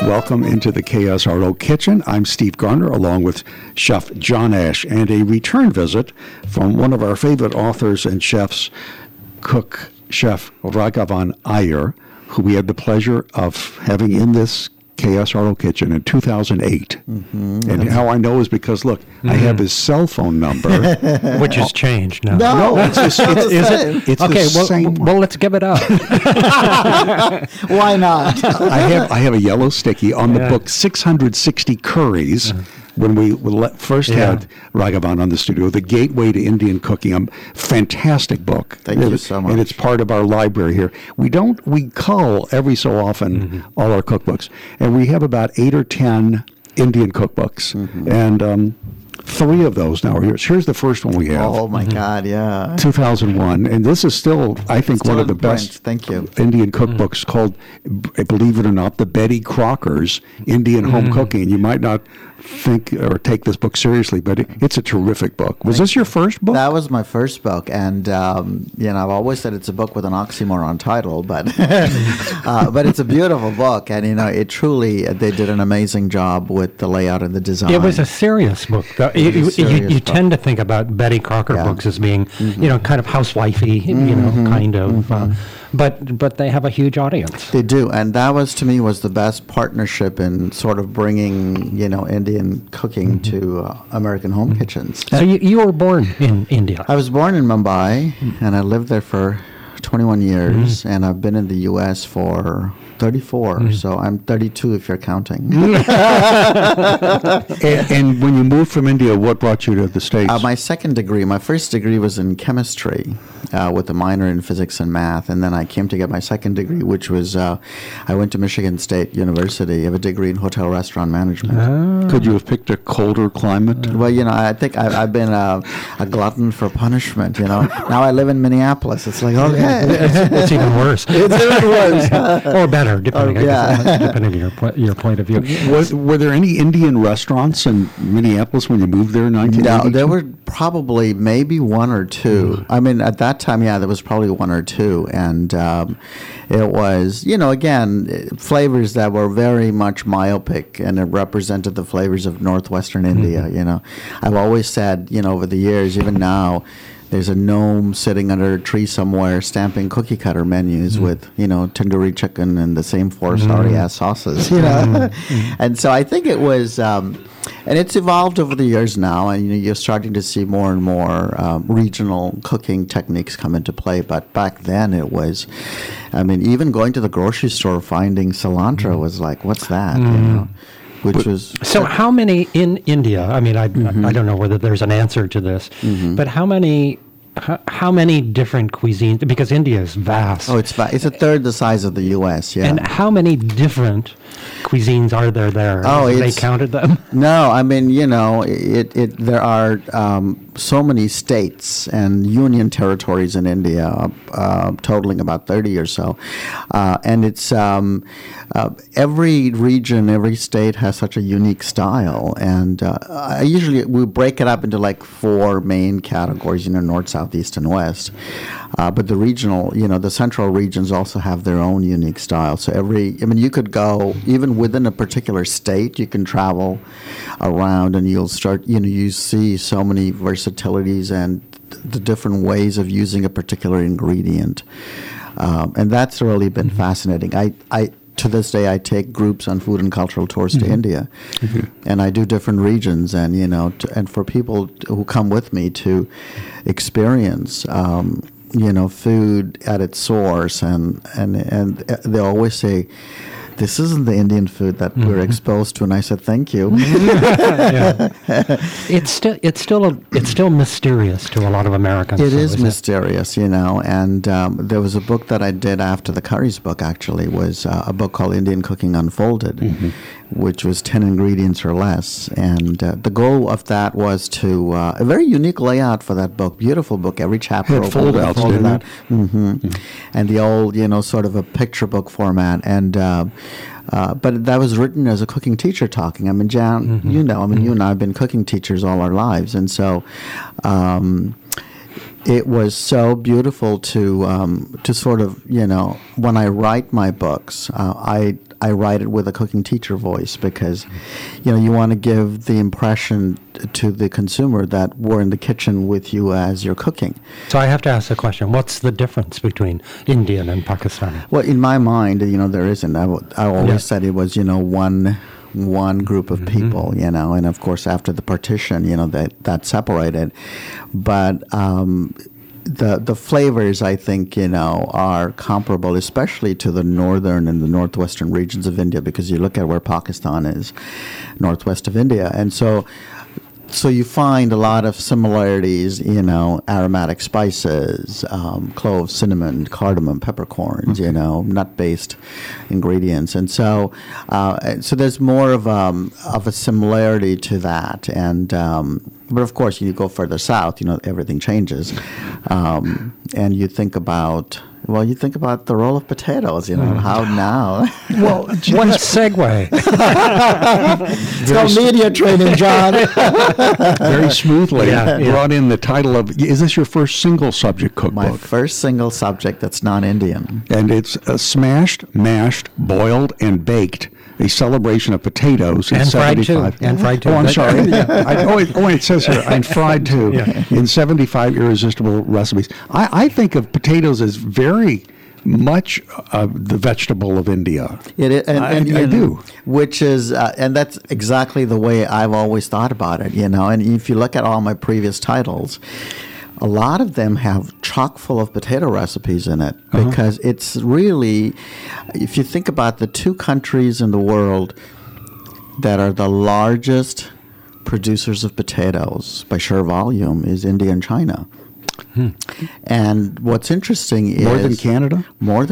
Welcome into the KSRO Kitchen. I'm Steve Garner, along with Chef John Ash, and a return visit from one of our favorite authors and chefs, cook Chef Raghavan Iyer, who we had the pleasure of having in this KSRO Kitchen in 2008. And how I know is because, look, I have his cell phone number. Which has changed now. No, it's the same. Well, let's give it up. Why not? I have a yellow sticky on the book 660 Curries. When we first had Raghavan on the studio, The Gateway to Indian Cooking, fantastic book. Thank you so much. And it's part of our library here. We cull every so often all our cookbooks, and we have about 8 or 10 Indian cookbooks, and 3 of those now are yours. Here's the first one we have. Oh my God, yeah. 2001, and this is still, I think, one of the best Thank you. Indian cookbooks called, believe it or not, the Betty Crocker's Indian Home Cooking. You might not think or take this book seriously, but it's a terrific book. Was this your first book? That was my first book, and I've always said it's a book with an oxymoron title, but but it's a beautiful book, and it truly they did an amazing job with the layout and the design. It was a serious book. You tend to think about Betty Crocker books as being, kind of housewifey, kind of. But they have a huge audience. They do, and that was, to me, was the best partnership in sort of bringing, Indian cooking to American home kitchens. So you were born in India. I was born in Mumbai, and I lived there for 21 years, and I've been in the U.S. for 34, so I'm 32 if you're counting. And when you moved from India, what brought you to the States? My first degree was in chemistry with a minor in physics and math, and then I came to get my second degree, which was I went to Michigan State University. I have a degree in hotel restaurant management. Could you have picked a colder climate? Well, I think I've been a glutton for punishment, Now I live in Minneapolis. It's like, okay. It's even worse. It's even worse. Or better, depending on your point of view. Were there any Indian restaurants in Minneapolis when you moved there in 1982? No, there were probably maybe one or two. I mean, at that time, there was probably one or two. And it was, again, flavors that were very much myopic, and it represented the flavors of northwestern India, I've always said, over the years, even now, there's a gnome sitting under a tree somewhere stamping cookie cutter menus with, tandoori chicken and the same 4 sorry-ass sauces, And so I think it was, and it's evolved over the years now, and you're starting to see more and more regional cooking techniques come into play. But back then it was, even going to the grocery store, finding cilantro was like, what's that, So how many in India? I don't know whether there's an answer to this, but how many different cuisines? Because India is vast. Oh, it's vast. It's a third the size of the U.S. Yeah. And how many different cuisines are there? Oh, have they counted them? No, there are so many states and union territories in India, totaling about 30 or so, and it's every region, every state has such a unique style, and we break it up into like 4 main categories: north, south, east, and west. But the regional, the central regions also have their own unique style. So you could go even within a particular state. You can travel around, and you'll start, you see so many versatilities and the different ways of using a particular ingredient, and that's really been fascinating. To this day, I take groups on food and cultural tours to India, and I do different regions, and and for people who come with me to experience, food at its source, and they always say, this isn't the Indian food that we're exposed to, and I said, thank you. It's still mysterious to a lot of Americans. It is mysterious, and there was a book that I did after the curries book, actually, was a book called Indian Cooking Unfolded, which was 10 ingredients or less, and the goal of that was to, a very unique layout for that book, beautiful book, every chapter folded out. And the old, sort of a picture book format, and but that was written as a cooking teacher talking. Jan, you and I have been cooking teachers all our lives, and so it was so beautiful to sort of, when I write my books, I write it with a cooking teacher voice because, you want to give the impression to the consumer that we're in the kitchen with you as you're cooking. So I have to ask the question, what's the difference between Indian and Pakistani? Well, in my mind, there isn't. I always said it was, one group of people, and of course after the partition, that separated. But the flavors, I think, are comparable, especially to the northern and the northwestern regions of India, because you look at where Pakistan is, northwest of India. And so you find a lot of similarities, aromatic spices, cloves, cinnamon, cardamom, peppercorns, nut-based ingredients. And so there's more of a similarity to that. And but of course, you go further south, everything changes. And you think about the role of potatoes, how now? Well, what a segue. It's called media training, John. Very smoothly brought in the title of, is this your first single subject cookbook? My first single subject that's non-Indian. And it's smashed, mashed, boiled, and baked. A celebration of potatoes in 75. And fried too. Oh, I'm sorry. It says here, and fried too, in 75 irresistible recipes. I think of potatoes as very much the vegetable of India. It is, I do. Which is, and that's exactly the way I've always thought about it, And if you look at all my previous titles, a lot of them have chock full of potato recipes in it because it's really, if you think about the two countries in the world that are the largest producers of potatoes by sheer volume is India and China. And what's interesting is more than Canada.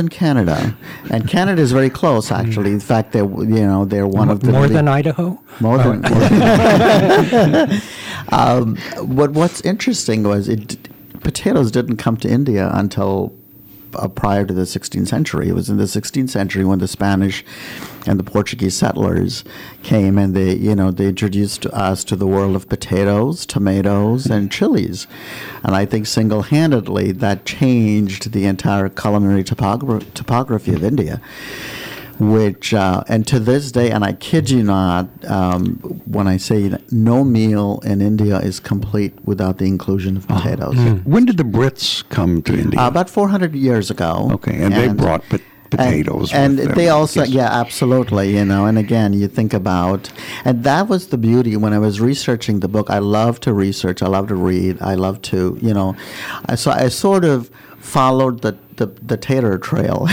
And Canada is very close, actually. In fact, they're one of the more than Idaho. More than. What's interesting was potatoes didn't come to India until prior to the 16th century. It was in the 16th century when the Spanish and the Portuguese settlers came and they introduced us to the world of potatoes, tomatoes, and chilies. And I think single-handedly that changed the entire culinary topography of India. Which, and to this day, and I kid you not, when I say no meal in India is complete without the inclusion of potatoes. When did the Brits come to India? About 400 years ago. Okay, and they brought potatoes. And with them, they also, absolutely, and again, you think about, and that was the beauty when I was researching the book. I love to research, I love to read, I love to, so I sort of followed the tater trail.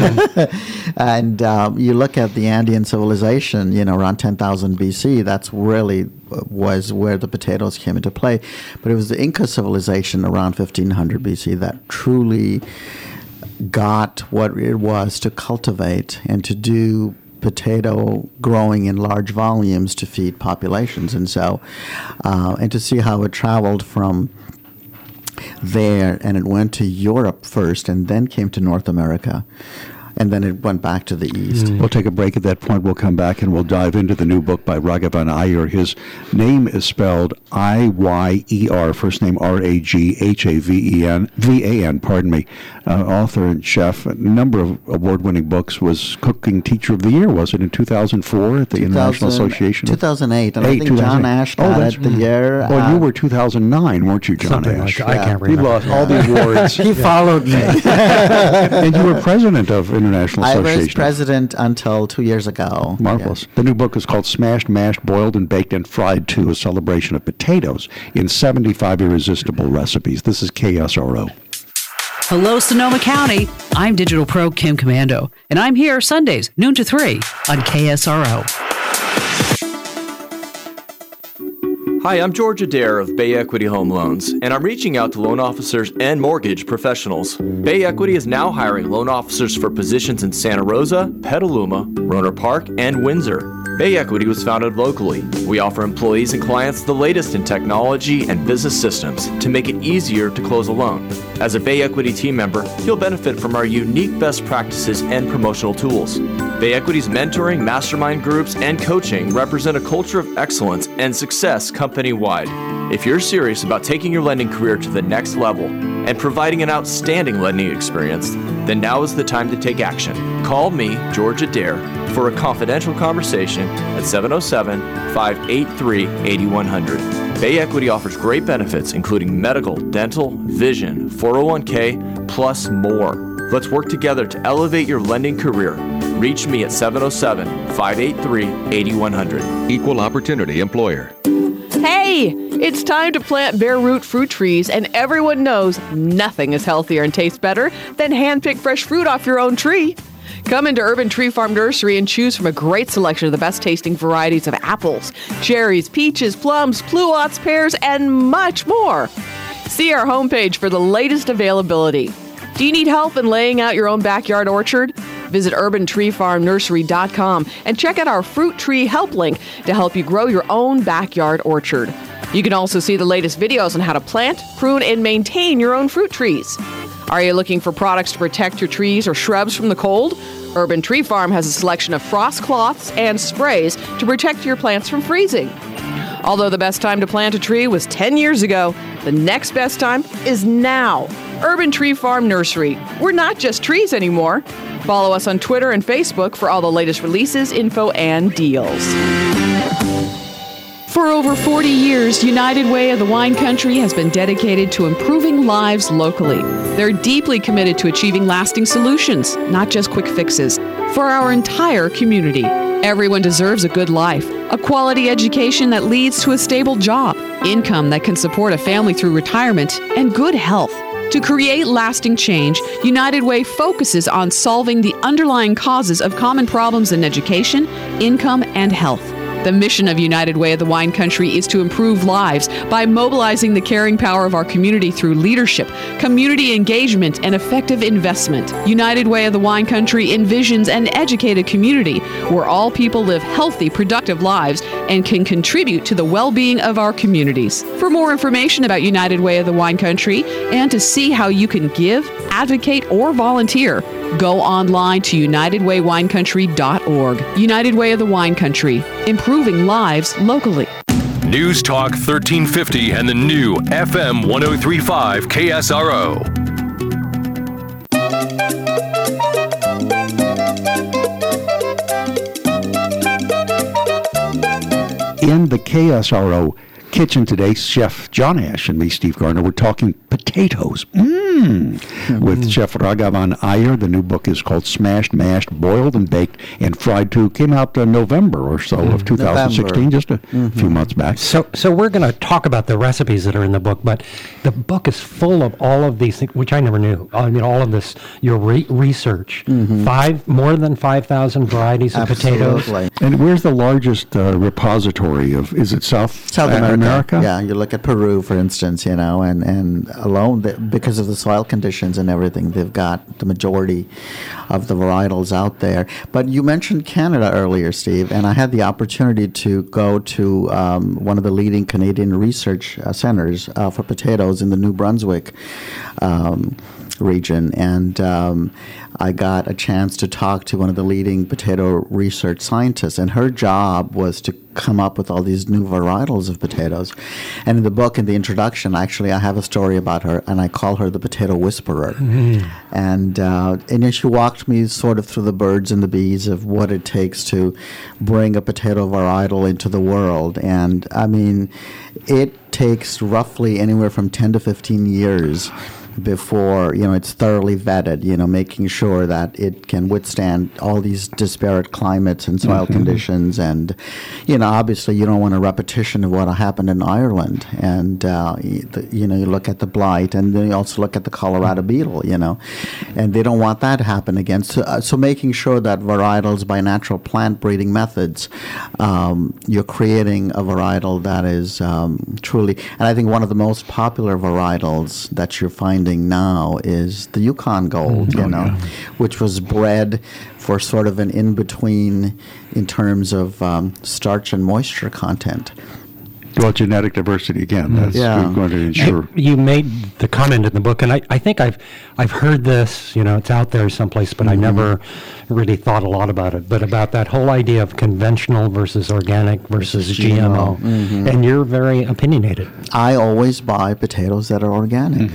And you look at the Andean civilization, around 10,000 BC, that's really was where the potatoes came into play. But it was the Inca civilization around 1500 BC that truly got what it was to cultivate and to do potato growing in large volumes to feed populations. And so, and to see how it traveled from there, and it went to Europe first and then came to North America. And then it went back to the east. We'll take a break at that point. We'll come back and we'll dive into the new book by Raghavan Iyer. His name is spelled Iyer, first name Raghavan, pardon me. Author and chef, a number of award-winning books, was Cooking Teacher of the Year, was it, in 2004 at the International Association? 2008, and I think John Ash got it the year. Well, you were 2009, weren't you, John Ash? Like, I can't remember. You lost all the awards. He followed me. And you were president of International Association. I was president until 2 years ago. Marvelous. Yeah. The new book is called Smashed, Mashed, Boiled, and Baked, and Fried Too, a celebration of potatoes in 75 irresistible recipes. This is KSRO. Hello, Sonoma County. I'm Digital Pro Kim Commando, and I'm here Sundays, noon to 3 on KSRO. Hi, I'm George Adair of Bay Equity Home Loans, and I'm reaching out to loan officers and mortgage professionals. Bay Equity is now hiring loan officers for positions in Santa Rosa, Petaluma, Rohnert Park, and Windsor. Bay Equity was founded locally. We offer employees and clients the latest in technology and business systems to make it easier to close a loan. As a Bay Equity team member, you'll benefit from our unique best practices and promotional tools. Bay Equity's mentoring, mastermind groups, and coaching represent a culture of excellence and success company-wide. If you're serious about taking your lending career to the next level and providing an outstanding lending experience, then now is the time to take action. Call me, George Adair, for a confidential conversation at 707-583-8100. Bay Equity offers great benefits, including medical, dental, vision, 401k, plus more. Let's work together to elevate your lending career. Reach me at 707-583-8100. Equal Opportunity Employer. Hey, it's time to plant bare root fruit trees, and everyone knows nothing is healthier and tastes better than hand-picked fresh fruit off your own tree. Come into Urban Tree Farm Nursery and choose from a great selection of the best-tasting varieties of apples, cherries, peaches, plums, pluots, pears, and much more. See our homepage for the latest availability. Do you need help in laying out your own backyard orchard? Visit urbantreefarmnursery.com and check out our fruit tree help link to help you grow your own backyard orchard. You can also see the latest videos on how to plant, prune, and maintain your own fruit trees. Are you looking for products to protect your trees or shrubs from the cold? Urban Tree Farm has a selection of frost cloths and sprays to protect your plants from freezing. Although the best time to plant a tree was 10 years ago, the next best time is now. Urban Tree Farm Nursery. We're not just trees anymore. Follow us on Twitter and Facebook for all the latest releases, info, and deals. For over 40 years, United Way of the Wine Country has been dedicated to improving lives locally. They're deeply committed to achieving lasting solutions, not just quick fixes, for our entire community. Everyone deserves a good life, a quality education that leads to a stable job, income that can support a family through retirement, and good health. To create lasting change, United Way focuses on solving the underlying causes of common problems in education, income, and health. The mission of United Way of the Wine Country is to improve lives by mobilizing the caring power of our community through leadership, community engagement, and effective investment. United Way of the Wine Country envisions an educated community where all people live healthy, productive lives and can contribute to the well-being of our communities. For more information about United Way of the Wine Country and to see how you can give, advocate, or volunteer, go online to UnitedWayWineCountry.org. United Way of the Wine Country, improving lives locally. News Talk 1350 and the new FM 1035 KSRO. In the KSRO kitchen today, Chef John Ash and me, Steve Gardner, we're talking potatoes. With Chef Raghavan Iyer. The new book is called Smashed, Mashed, Boiled and Baked and Fried Too. Came out November or so of 2016, just a few months back. So we're going to talk about the recipes that are in the book, but the book is full of all of these things, which I never knew. I mean, all of this, your research. More than 5,000 varieties of potatoes. And where's the largest repository of, is it South America? Yeah, you look at Peru, for instance, and alone, because of the soil conditions and everything, they've got the majority of the varietals out there. But you mentioned Canada earlier, Steve, and I had the opportunity to go to one of the leading Canadian research centers for potatoes in the New Brunswick region, and I got a chance to talk to one of the leading potato research scientists, and her job was to come up with all these new varietals of potatoes. And in the book, in the introduction, actually, I have a story about her, and I call her the potato whisperer. And then she walked me sort of through the birds and the bees of what it takes to bring a potato varietal into the world. And I mean, it takes roughly anywhere from 10 to 15 years before it's thoroughly vetted, making sure that it can withstand all these disparate climates and soil conditions. And obviously you don't want a repetition of what happened in Ireland. And you look at the blight, and then you also look at the Colorado beetle, and they don't want that to happen again. So making sure that varietals by natural plant breeding methods, you're creating a varietal that is truly, and I think one of the most popular varietals that you're finding now is the Yukon Gold, which was bred for sort of an in-between in terms of starch and moisture content. Well, genetic diversity again. That's going to ensure. You made the comment in the book, and I think I've heard this. It's out there someplace, but I never really thought a lot about it. But about that whole idea of conventional versus organic versus GMO, and you're very opinionated. I always buy potatoes that are organic.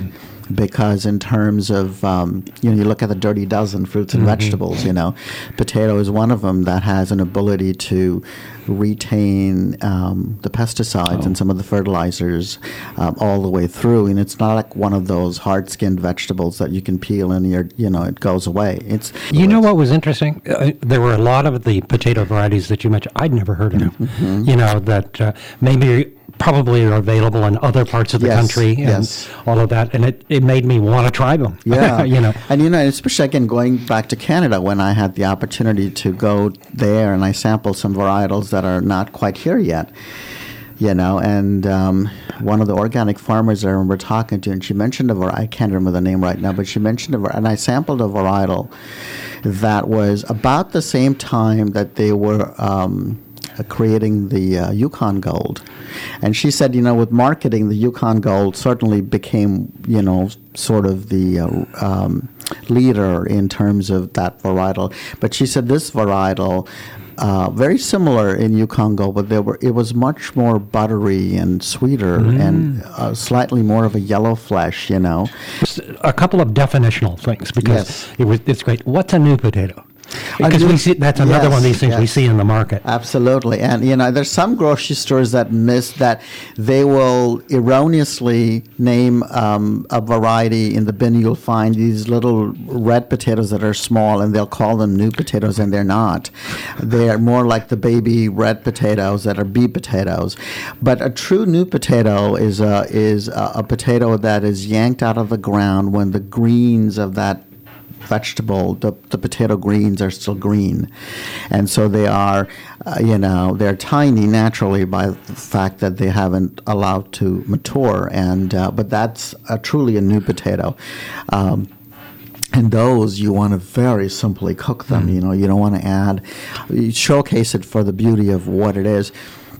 because in terms of, you look at the dirty dozen fruits and vegetables, potato is one of them that has an ability to retain the pesticides and some of the fertilizers all the way through. And it's not like one of those hard-skinned vegetables that you can peel and it goes away. You know what was interesting? There were a lot of the potato varieties that you mentioned I'd never heard of. That maybe probably are available in other parts of the country and all of that, and it made me want to try them. Yeah, and especially again going back to Canada, when I had the opportunity to go there and I sampled some varietals that are not quite here yet. And one of the organic farmers I remember talking to, and she mentioned I can't remember the name right now, but she mentioned and I sampled a varietal that was about the same time that they were creating the Yukon Gold. And she said, with marketing, the Yukon Gold certainly became, sort of the leader in terms of that varietal. But she said this varietal, very similar in Yukon Gold, but it was much more buttery and sweeter and slightly more of a yellow flesh, Just a couple of definitional things, because it's great. What's a new potato? Because we see that's another one of these things we see in the market. Absolutely, and there's some grocery stores that miss that. They will erroneously name a variety in the bin. You'll find these little red potatoes that are small, and they'll call them new potatoes, and they're not. They are more like the baby red potatoes that are bee potatoes. But a true new potato is a potato that is yanked out of the ground when the greens of that vegetable, the potato greens are still green, and so they are, they're tiny naturally by the fact that they haven't allowed to mature, and but that's truly a new potato. And those you want to very simply cook them. You don't want to showcase it for the beauty of what it is.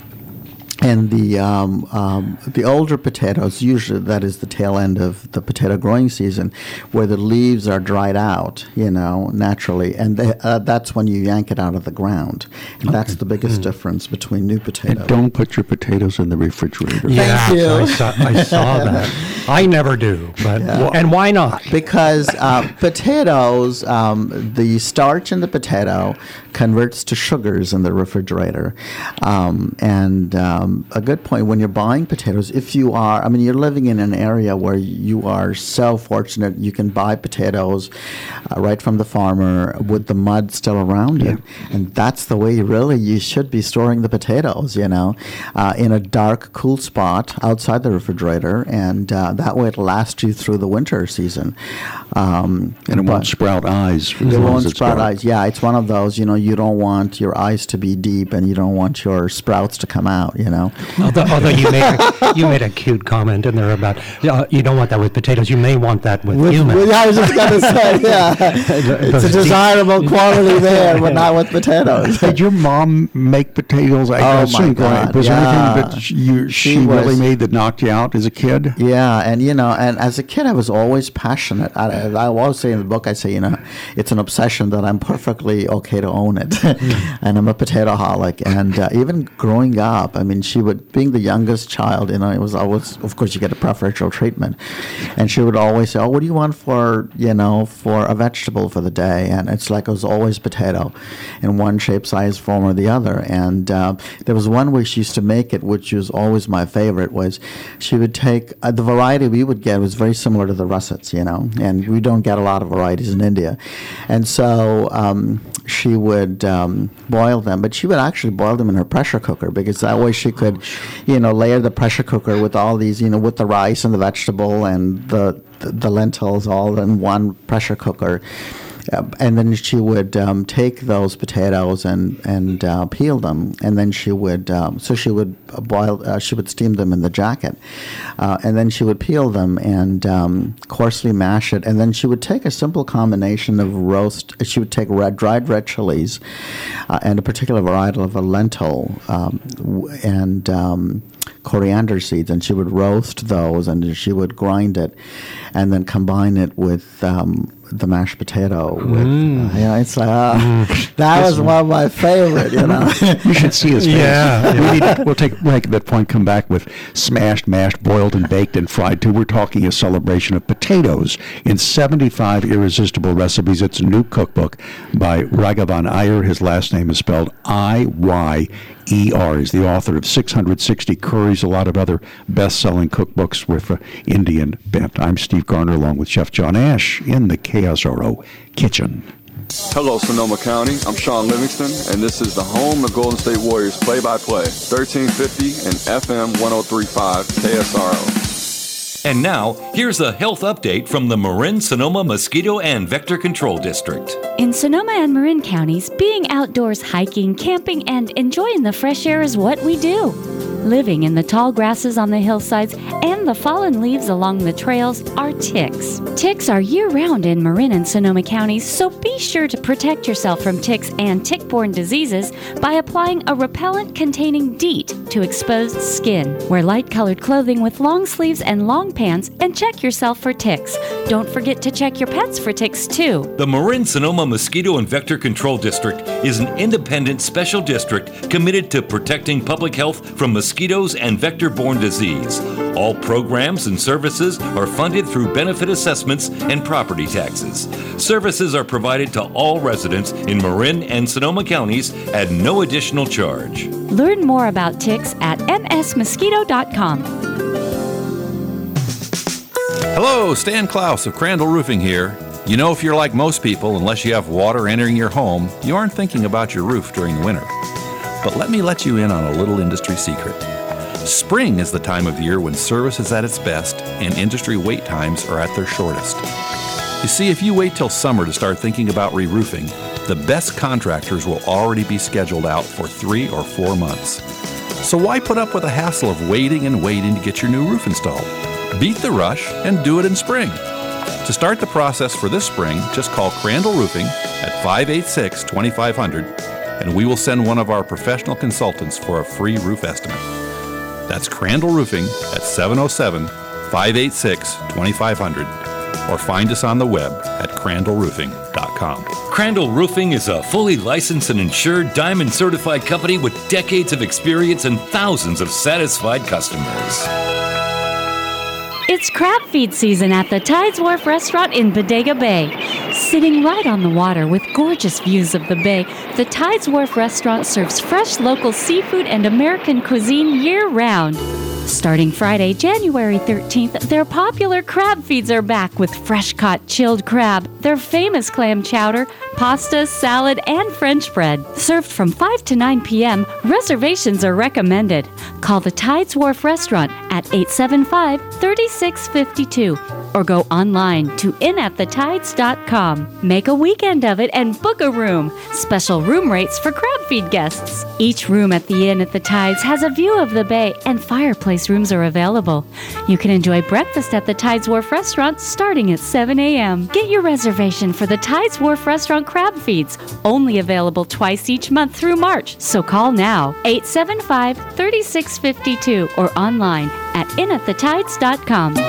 And the older potatoes, usually that is the tail end of the potato growing season, where the leaves are dried out, naturally, and that's when you yank it out of the ground. And that's the biggest difference between new potatoes. And don't put your potatoes in the refrigerator. Yeah, Thank you. I saw that. I never do, but and why not? Because potatoes, the starch in the potato converts to sugars in the refrigerator, and a good point when you're buying potatoes, if you are, you're living in an area where you are so fortunate you can buy potatoes right from the farmer with the mud still around it. And that's the way you should be storing the potatoes, in a dark, cool spot outside the refrigerator. And that way it'll last you through the winter season. And it won't sprout eyes. It won't sprout eyes. Yeah, it's one of those, you don't want your eyes to be deep and you don't want your sprouts to come out, Although you made a cute comment in there about you don't want that with potatoes. You may want that with humans. I was just going to say, it's a desirable quality there, but not with potatoes. Did your mom make potatoes? Oh my God! Was there anything that she really made that knocked you out as a kid? Yeah, and and as a kid, I was always passionate. I always say in the book, I say, it's an obsession that I'm perfectly okay to own it, and I'm a potato-holic. And even growing up, being the youngest child, it was always, of course, you get a preferential treatment, and she would always say, "Oh, what do you want for a vegetable for the day?" And it's like it was always potato, in one shape, size, form, or the other. And there was one way she used to make it, which was always my favorite. Was she would take the variety we would get was very similar to the russets, and we don't get a lot of varieties in India, and so she would boil them, but she would actually boil them in her pressure cooker, because that way she could, layer the pressure cooker with all these, with the rice and the vegetable and the lentils all in one pressure cooker. And then she would take those potatoes and peel them, and then she would boil. She would steam them in the jacket, and then she would peel them and coarsely mash it, and then she would take a simple combination of roast. She would take dried red chilies, and a particular varietal of a lentil, and coriander seeds, and she would roast those, and she would grind it, and then combine it with the mashed potato with, it's like, that was one of my favorite, You should see his face. Yeah. We'll make that point, come back with smashed, mashed, boiled, and baked and fried too. We're talking a celebration of potatoes in 75 irresistible recipes. It's a new cookbook by Raghavan Iyer. His last name is spelled Iyer. He's the author of 660 Curries, a lot of other best-selling cookbooks with Indian bent. I'm Steve Garner, along with Chef John Ash in the KSRO kitchen. Hello, Sonoma County. I'm Sean Livingston, and this is the home of Golden State Warriors play-by-play, 1350 and FM 103.5 KSRO. And now, here's a health update from the Marin, Sonoma Mosquito and Vector Control District. In Sonoma and Marin counties, being outdoors hiking, camping, and enjoying the fresh air is what we do. Living in the tall grasses on the hillsides and the fallen leaves along the trails are ticks. Ticks are year-round in Marin and Sonoma counties, so be sure to protect yourself from ticks and tick-borne diseases by applying a repellent containing DEET to exposed skin. Wear light-colored clothing with long sleeves and long pants and check yourself for ticks. Don't forget to check your pets for ticks, too. The Marin, Sonoma Mosquito and Vector Control District is an independent special district committed to protecting public health from mosquitoes and vector-borne disease. All programs and services are funded through benefit assessments and property taxes. Services are provided to all residents in Marin and Sonoma counties at no additional charge. Learn more about ticks at msmosquito.com. Hello, Stan Klaus of Crandall Roofing here. You know, if you're like most people, unless you have water entering your home, you aren't thinking about your roof during the winter. But let me let you in on a little industry secret. Spring is the time of year when service is at its best and industry wait times are at their shortest. You see, if you wait till summer to start thinking about re-roofing, the best contractors will already be scheduled out for 3 or 4 months. So why put up with the hassle of waiting to get your new roof installed? Beat the rush and do it in spring. To start the process for this spring, just call Crandall Roofing at 586-2500 and we will send one of our professional consultants for a free roof estimate. That's Crandall Roofing at 707-586-2500 or find us on the web at crandallroofing.com. Crandall Roofing is a fully licensed and insured Diamond certified company with decades of experience and thousands of satisfied customers. It's crab feed season at the Tides Wharf restaurant in Bodega Bay. Sitting right on the water with gorgeous views of the bay, the Tides Wharf restaurant serves fresh local seafood and American cuisine year-round. Starting Friday, January 13th, their popular crab feeds are back with fresh-caught chilled crab, their famous clam chowder, pasta, salad, and French bread. Served from 5 to 9 p.m., reservations are recommended. Call the Tides Wharf restaurant at 875-3652 or go online to inatthetides.com. Make a weekend of it and book a room. Special room rates for crab feed guests. Each room at the Inn at the Tides has a view of the bay and fireplace rooms are available. You can enjoy breakfast at the Tides Wharf restaurant starting at 7 a.m. Get your reservation for the Tides Wharf restaurant crab feeds, only available twice each month through March. So call now, 875-3652 or online at inatthetides.com.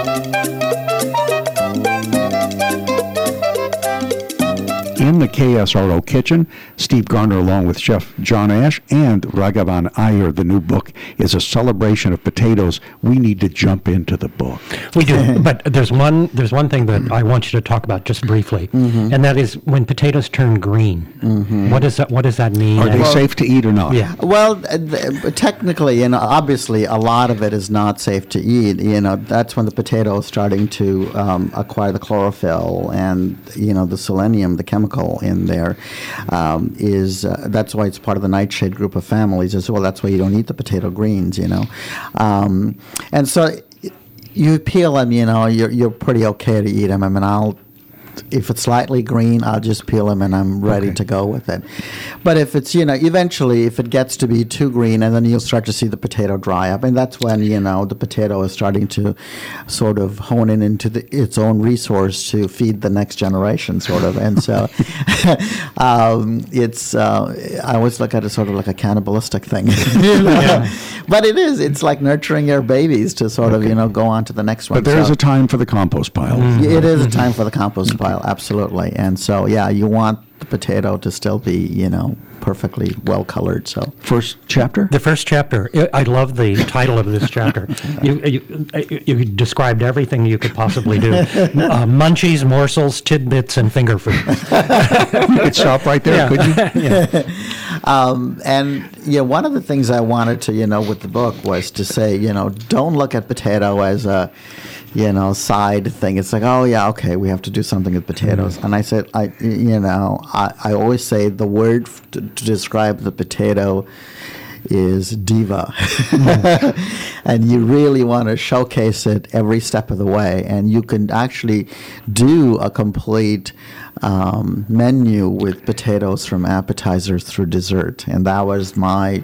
In the KSRO kitchen, Steve Garner along with Chef John Ash and Raghavan Iyer. The new book is a celebration of potatoes. We need to jump into the book. We do, but there's one thing that I want you to talk about just briefly, and that is when potatoes turn green. What does that mean? Are they safe to eat or not? Yeah. Well, technically, and obviously, a lot of it is not safe to eat. That's when the potato is starting to acquire the chlorophyll and the selenium, the chemical in there, that's why it's part of the nightshade group of families as well. That's why you don't eat the potato greens, and so you peel them. You're pretty okay to eat them. I mean, if it's slightly green, I'll just peel them and I'm ready to go with it. But if it's, eventually if it gets to be too green, and then you'll start to see the potato dry up, and that's when, the potato is starting to sort of hone in into its own resource to feed the next generation, sort of. And so I always look at it sort of like a cannibalistic thing. But it's like nurturing your babies to sort of, go on to the next one. But there is a time for the compost pile. It is a time for the compost pile. while, absolutely. And so, yeah, you want the potato to still be, perfectly well colored. So first chapter? The first chapter. I love the title of this chapter. You described everything you could possibly do. Munchies, morsels, tidbits, and finger food. You could stop right there, could you? And one of the things I wanted to, with the book was to say, don't look at potato as a side thing. It's like, oh yeah, okay, we have to do something with potatoes. And I said, I always say the word to describe the potato is diva. And you really want to showcase it every step of the way. And you can actually do a complete menu with potatoes from appetizers through dessert. And that was my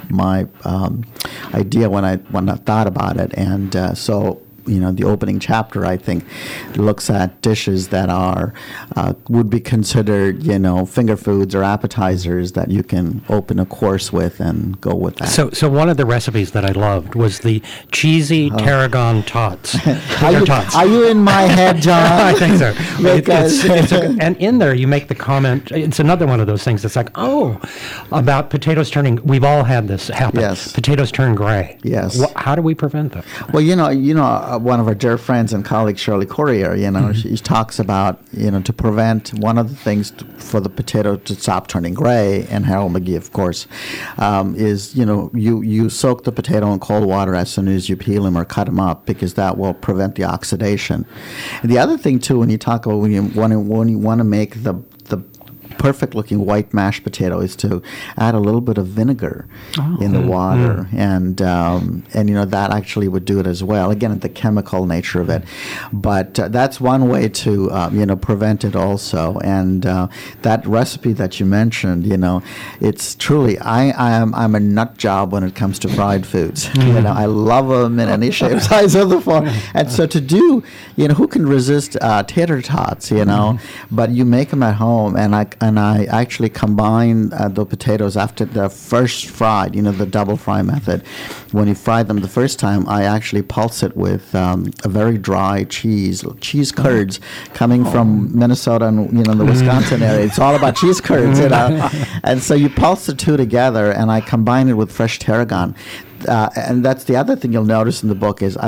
idea when I thought about it. And so the opening chapter, I think, looks at dishes that are would be considered, finger foods or appetizers that you can open a course with and go with that. So one of the recipes that I loved was the cheesy tarragon tots. Are you in my head, John? I think so. And in there you make the comment, it's another one of those things that's like, about potatoes turning, we've all had this happen. Yes. Potatoes turn gray. Yes. How do we prevent that? Well, one of our dear friends and colleague, Shirley Courier, she talks about, to prevent one of the things for the potato to stop turning gray, and Harold McGee, of course, is, you soak the potato in cold water as soon as you peel them or cut them up, because that will prevent the oxidation. And the other thing, too, when you talk about when you want to make the perfect looking white mashed potato is to add a little bit of vinegar in the water, and that actually would do it as well. Again, the chemical nature of it, but that's one way to prevent it also. And that recipe that you mentioned, it's truly I'm a nut job when it comes to fried foods. I love them in any shape, size, or the form. And so to do, who can resist tater tots? But you make them at home, and I actually combine the potatoes after they're first fried, the double fry method. When you fry them the first time, I actually pulse it with a very dry cheese curds coming from Minnesota and the Wisconsin area. It's all about cheese curds, And so you pulse the two together, and I combine it with fresh tarragon. And that's the other thing you'll notice in the book is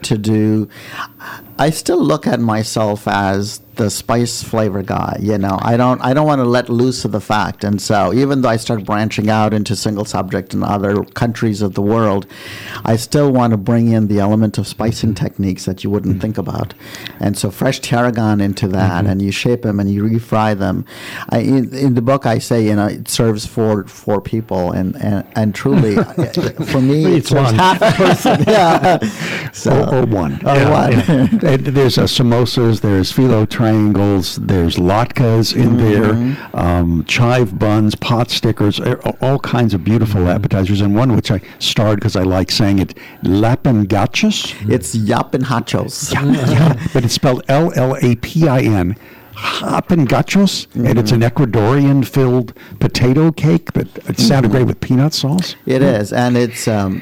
I still look at myself as the spice flavor guy. I don't want to let loose of the fact. And so even though I start branching out into single subject in other countries of the world, I still want to bring in the element of spicing techniques that you wouldn't think about. And so fresh tarragon into that, and you shape them and you refry them. In the book, I say, it serves for 4 people, and truly, for me, it's half a person. Yeah. Or one. One. There's samosas, there's phyllo triangles, there's latkes in there, chive buns, pot stickers, all kinds of beautiful appetizers, and one which I starred because I like saying it, lapingachos. It's yapinhachos. Yeah, but it's spelled Llapin. Lapingachos, and it's an Ecuadorian-filled potato cake, but it sounded great with peanut sauce. It is, and it's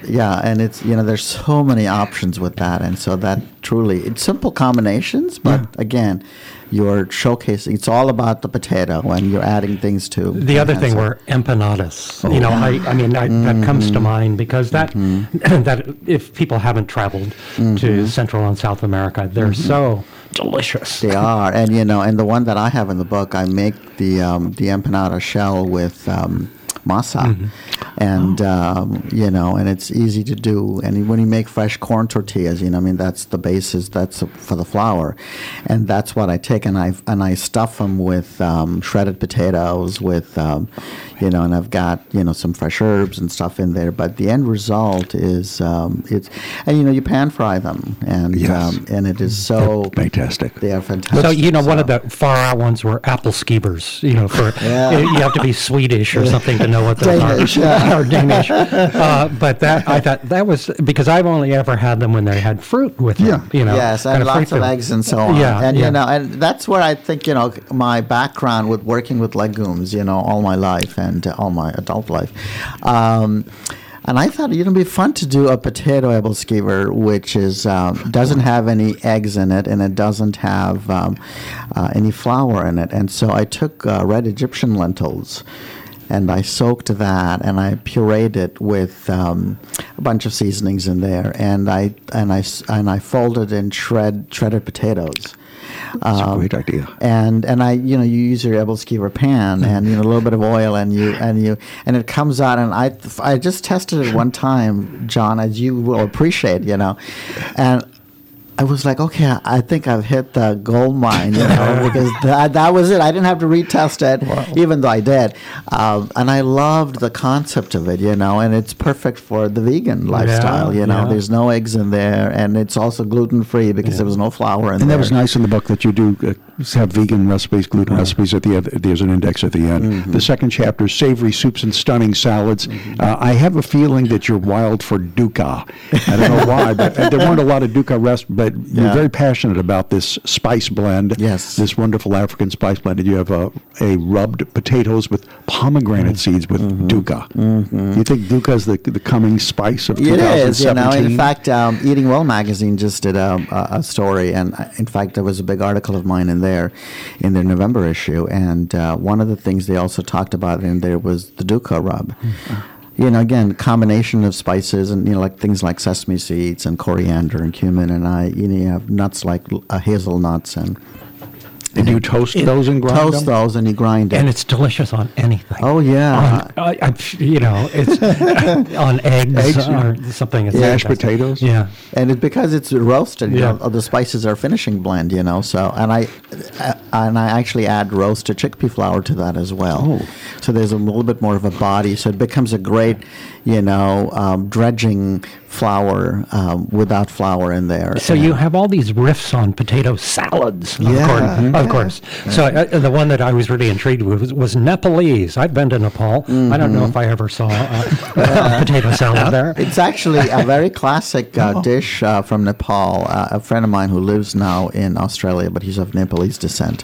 there's so many options with that, and so that truly, it's simple combinations, but again, you're showcasing. It's all about the potato, and you're adding things to. The other thing were empanadas. That comes to mind because that if people haven't traveled to Central and South America, they're so delicious. They are, and and the one that I have in the book, I make the empanada shell with masa, and and it's easy to do. And when you make fresh corn tortillas, that's the basis. That's for the flour, and that's what I take, and I stuff them with shredded potatoes, with and I've got some fresh herbs and stuff in there. But the end result is you pan fry them, and and it is so They're fantastic. They are fantastic. So one of the far out ones were apple skeevers. You have to be Swedish or something to know what those Danish, are. Or Danish. But I thought that was because I've only ever had them when they had fruit with them. Yes, and lots of eggs and so on. And that's where I think my background with working with legumes, all my life and all my adult life. And I thought, it'd be fun to do a potato Ebelskiver, which is doesn't have any eggs in it, and it doesn't have any flour in it. And so I took red Egyptian lentils, and I soaked that, and I pureed it with a bunch of seasonings in there, and I folded in shredded potatoes. That's a great idea. And I, you use your Ebelskiver pan and a little bit of oil, and it comes out. And I just tested it one time, John, as you will appreciate, and I was like, okay, I think I've hit the gold mine, because that was it. I didn't have to retest it, even though I did. And I loved the concept of it, and it's perfect for the vegan lifestyle, There's no eggs in there, and it's also gluten-free because there was no flour in there. And that was nice in the book that you do have vegan recipes, gluten recipes at the end. There's an index at the end. Mm-hmm. The second chapter, savory soups and stunning salads. Mm-hmm. I have a feeling that you're wild for dukkha. I don't know why, but there weren't a lot of dukkha recipes, but you're very passionate about this spice blend. Yes. This wonderful African spice blend. And you have a rubbed potatoes with pomegranate seeds with dukkha. Mm-hmm. You think dukkha is the coming spice of 2017? It is, In fact, Eating Well magazine just did a story, and in fact, there was a big article of mine in their November issue, and one of the things they also talked about in there was the dukkha rub. Mm-hmm. Again, combination of spices and, like things like sesame seeds and coriander and cumin, and you have nuts like hazelnuts and you toast those and grind them? Toast those and you grind it. And it's delicious on anything. Oh, yeah. It's on eggs or something. Mashed potatoes? Yeah. And because it's roasted, the spices are finishing blend, so, and I actually add roasted chickpea flour to that as well. Oh. So there's a little bit more of a body, so it becomes a great, dredging flour without flour in there. So you have all these riffs on potato salads, of course. So the one that I was really intrigued with was Nepalese. I've been to Nepal. Mm-hmm. I don't know if I ever saw a potato salad there. It's actually a very classic dish from Nepal. A friend of mine who lives now in Australia, but he's of Nepalese descent.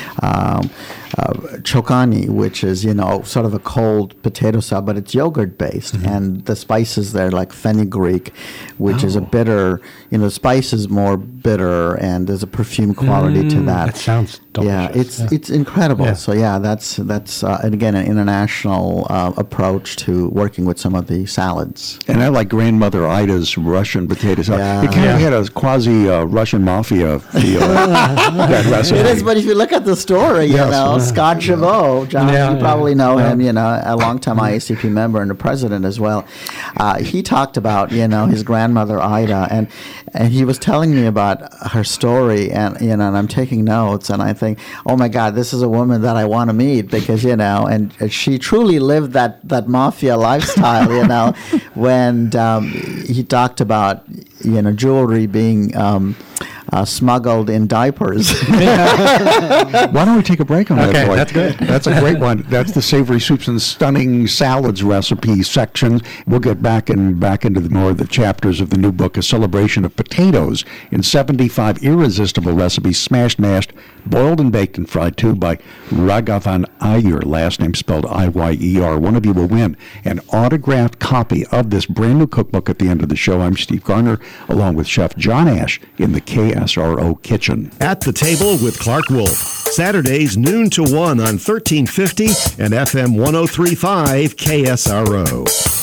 Chokani, which is, sort of a cold potato salad, but it's yogurt based. Mm-hmm. And the spices there, like fenugreek, which is a bitter, the spice is more bitter, and there's a perfume quality to that. That sounds delicious. Yeah, it's incredible. Yeah. So that's and again, an international approach to working with some of the salads. And I like Grandmother Ida's Russian potato salad. Yeah. It kind of had a quasi Russian mafia feel. That recipe. It is, but if you look at the story, Scott Chabot, John, you probably know him, a longtime IACP member and a president as well. He talked about, his grandmother Ida, and he was telling me about her story, and and I'm taking notes, and I think, oh my God, this is a woman that I want to meet, because and she truly lived that mafia lifestyle, when he talked about jewelry being smuggled in diapers. Why don't we take a break on that? Okay, boy? that's good. That's a great one. That's the savory soups and stunning salads recipe section. We'll get back into more of the chapters of the new book, A Celebration of Potatoes in 75 Irresistible Recipes, Smashed, Mashed, Boiled and Baked and Fried too, by Raghavan Iyer, last name spelled I-Y-E-R. One of you will win an autographed copy of this brand new cookbook at the end of the show. I'm Steve Garner, along with Chef John Ash in the KSRO kitchen. At the Table with Clark Wolf, Saturdays noon to 1 on 1350 and FM 103.5 KSRO.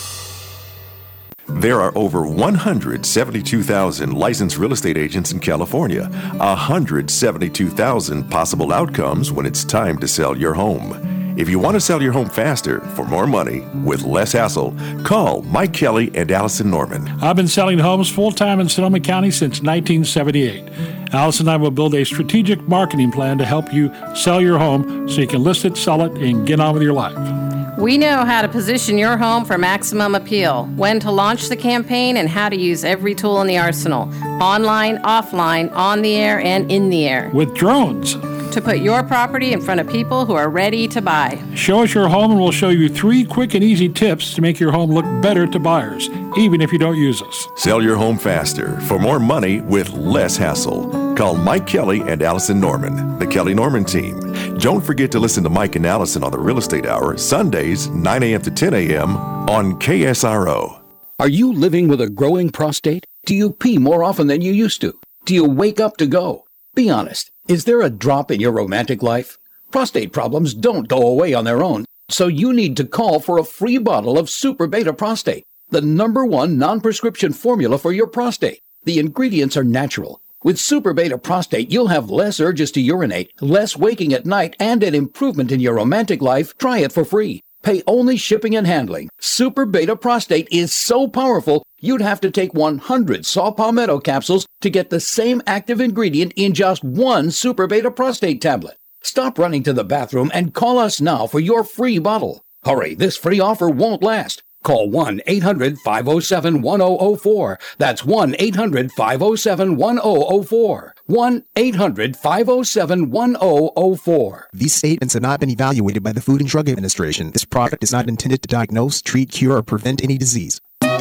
There are over 172,000 licensed real estate agents in California, 172,000 possible outcomes when it's time to sell your home. If you want to sell your home faster, for more money, with less hassle, call Mike Kelly and Allison Norman. I've been selling homes full-time in Sonoma County since 1978. Allison and I will build a strategic marketing plan to help you sell your home so you can list it, sell it, and get on with your life. We know how to position your home for maximum appeal, when to launch the campaign, and how to use every tool in the arsenal, online, offline, on the air, and in the air. With drones. To put your property in front of people who are ready to buy. Show us your home and we'll show you 3 quick and easy tips to make your home look better to buyers, even if you don't use us. Sell your home faster, for more money, with less hassle. Call Mike Kelly and Allison Norman, the Kelly Norman team. Don't forget to listen to Mike and Allison on the Real Estate Hour, Sundays, 9 a.m. to 10 a.m. on KSRO. Are you living with a growing prostate? Do you pee more often than you used to? Do you wake up to go? Be honest. Is there a drop in your romantic life? Prostate problems don't go away on their own, so you need to call for a free bottle of Super Beta Prostate, the #1 non-prescription formula for your prostate. The ingredients are natural. With Super Beta Prostate, you'll have less urges to urinate, less waking at night, and an improvement in your romantic life. Try it for free. Pay only shipping and handling. Super Beta Prostate is so powerful, you'd have to take 100 saw palmetto capsules to get the same active ingredient in just one Super Beta Prostate tablet. Stop running to the bathroom and call us now for your free bottle. Hurry, this free offer won't last. Call 1-800-507-1004. That's 1-800-507-1004. 1-800-507-1004. These statements have not been evaluated by the Food and Drug Administration. This product is not intended to diagnose, treat, cure, or prevent any disease.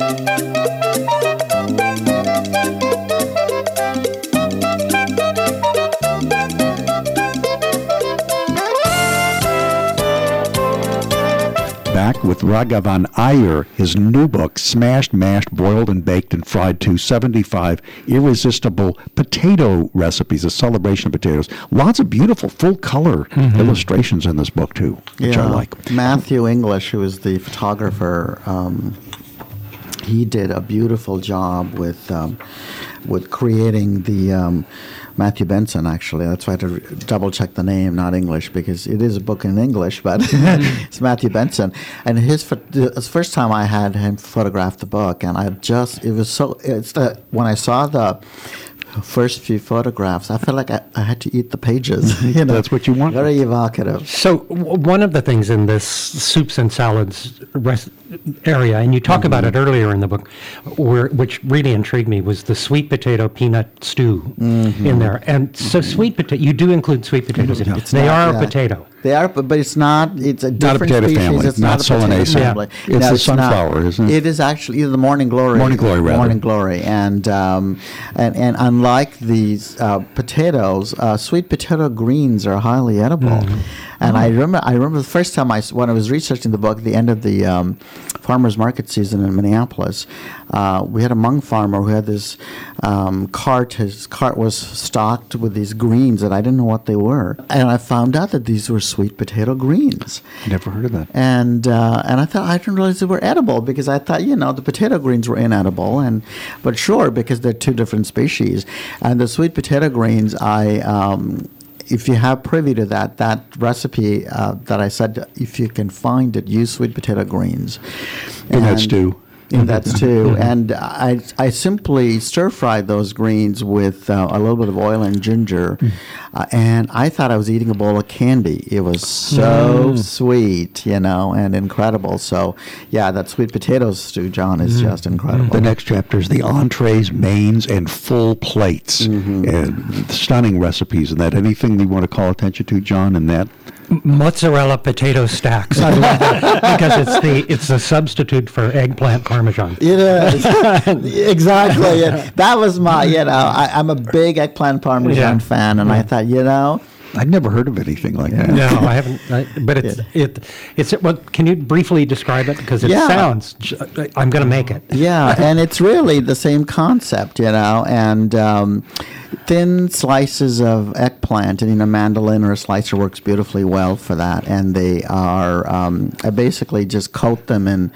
Back with Raghavan Iyer, his new book, Smashed, Mashed, Boiled and Baked and Fried to 75 Irresistible Potato Recipes, a celebration of potatoes. Lots of beautiful full-color illustrations in this book, too, which I like. Matthew English, who is the photographer, he did a beautiful job with creating the Matthew Benson, actually. That's why I had to double-check the name, not English, because it is a book in English, but it's Matthew Benson. And it's the first time I had him photograph the book, and when I saw the first few photographs, I felt like I had to eat the pages. That's what you want. Very evocative. So one of the things in this soups and salads area, and you talk about it earlier in the book, which really intrigued me, was the sweet potato peanut stew in there. And so sweet potato, you do include sweet potatoes in it. They are a potato. They are, but it's not. It's a not different a potato species. family. It's not a potato Solanaceae. family. It's No, the sunflower, isn't it? It is actually the morning glory. Morning glory, rather. Morning glory, and unlike these potatoes, sweet potato greens are highly edible. And I remember the first time when I was researching the book, at the end of the farmers market season in Minneapolis, we had a Hmong farmer who had this cart. His cart was stocked with these greens that I didn't know what they were, and I found out that these were sweet potato greens. Never heard of that. And I thought, I didn't realize they were edible, because I thought, the potato greens were inedible, but sure, because they're two different species. And the sweet potato greens, if you have privy to that recipe that I said, if you can find it, use sweet potato greens. In that stew. In that stew. And I simply stir-fried those greens with a little bit of oil and ginger. And I thought I was eating a bowl of candy. It was so sweet, and incredible. So, yeah, that sweet potato stew, John, is just incredible. The next chapter is the entrees, mains, and full plates. And stunning recipes. And that anything you want to call attention to, John, in that? Mozzarella potato stacks. I love that because it's a substitute for eggplant parmesan. It is. Exactly. That was my, I'm a big eggplant parmesan fan, and I thought, I'd never heard of anything like that. No, I haven't. But it's. Well, can you briefly describe it? Because it sounds. I'm going to make it. Yeah, and it's really the same concept, and thin slices of eggplant, and a mandolin or a slicer works beautifully well for that. And they are. I basically just coat them in.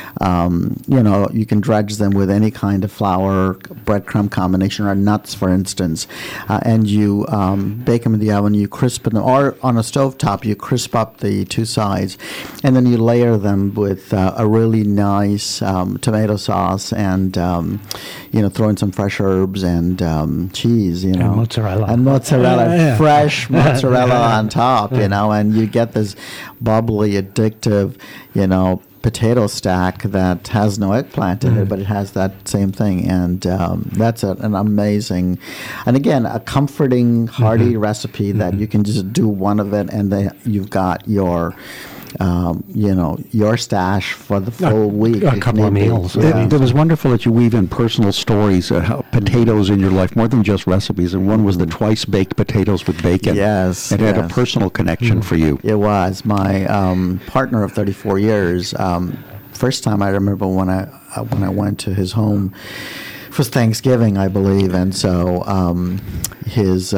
You can dredge them with any kind of flour, breadcrumb combination, or nuts, for instance, and you bake them in the oven. You crisp them, or on a stovetop, you crisp up the two sides, and then you layer them with a really nice tomato sauce, and throw in some fresh herbs and cheese, and mozzarella, fresh mozzarella on top, and you get this bubbly, addictive, potato stack that has no eggplant in it, but it has that same thing, and that's an amazing, and again, a comforting, hearty recipe that you can just do one of it, and then you've got your your stash for the full week. A couple of meals. It was wonderful that you weave in personal stories, how potatoes in your life, more than just recipes. And one was the twice-baked potatoes with bacon. Yes. It had a personal connection for you. It was. My partner of 34 years, first time I remember when I went to his home for Thanksgiving, I believe, and so his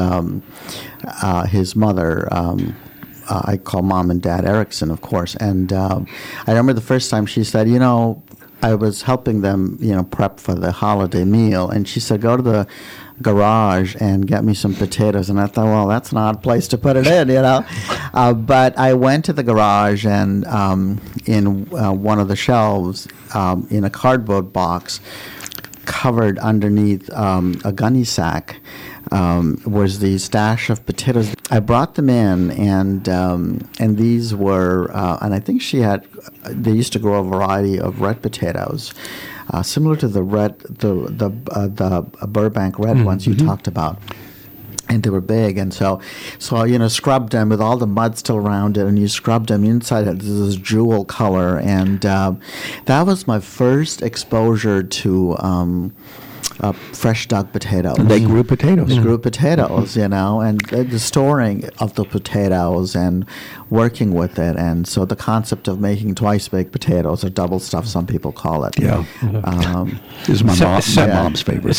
mother, I call Mom and Dad Erickson, of course, and I remember the first time she said, I was helping them, prep for the holiday meal, and she said, go to the garage and get me some potatoes. And I thought, well, that's an odd place to put it in, but I went to the garage, and in one of the shelves, in a cardboard box, covered underneath a gunny sack, was the stash of potatoes. I brought them in, and these were, and I think they used to grow a variety of red potatoes, similar to the Burbank red ones you talked about. And they were big, and so scrubbed them with all the mud still around it, and you scrubbed them inside. It this jewel color, and that was my first exposure to fresh dug potatoes. They grew potatoes. They grew potatoes, and the storing of the potatoes and working with it, and so the concept of making twice-baked potatoes, or double stuff, some people call it. Yeah, this is my mom's favorite.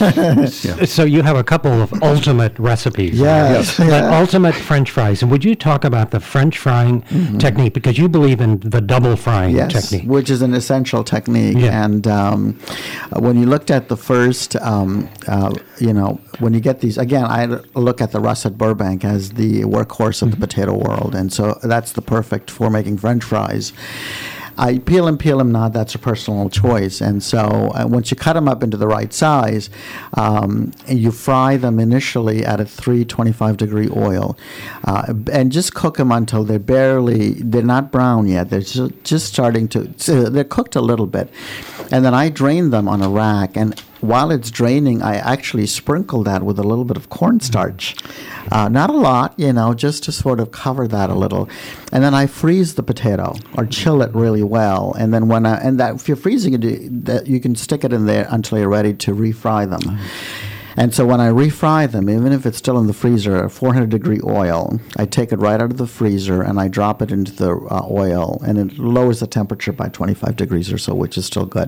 So you have a couple of ultimate recipes. Yes. The ultimate French fries. And would you talk about the French frying technique, because you believe in the double frying technique, which is an essential technique. Yeah. And when you looked at the first, when you get these, again, I look at the russet Burbank as the workhorse of the potato world, and so that's the perfect for making French fries. I peel them not, that's a personal choice. And so once you cut them up into the right size, and you fry them initially at a 325-degree oil, and just cook them until they're not brown yet. They're just starting they're cooked a little bit. And then I drain them on a rack, and while it's draining, I actually sprinkle that with a little bit of cornstarch. Not a lot, just to sort of cover that a little. And then I freeze the potato or chill it really well. And then if you're freezing it, you can stick it in there until you're ready to refry them. And so when I refry them, even if it's still in the freezer, 400-degree oil, I take it right out of the freezer and I drop it into the oil, and it lowers the temperature by 25 degrees or so, which is still good.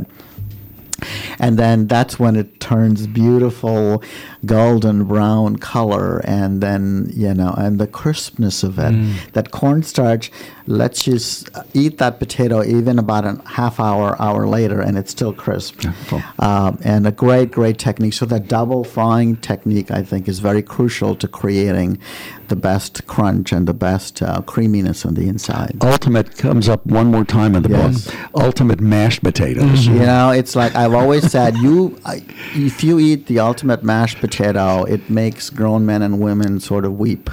And then that's when it turns beautiful golden brown color, and then, and the crispness of it. That cornstarch lets you eat that potato even about a half hour later, and it's still crisp. And a great technique. So that double frying technique, I think, is very crucial to creating the best crunch and the best creaminess on the inside. Ultimate comes up one more time in the book. Ultimate mashed potatoes. It's like I've always said, if you eat the ultimate mashed potato, it makes grown men and women sort of weep.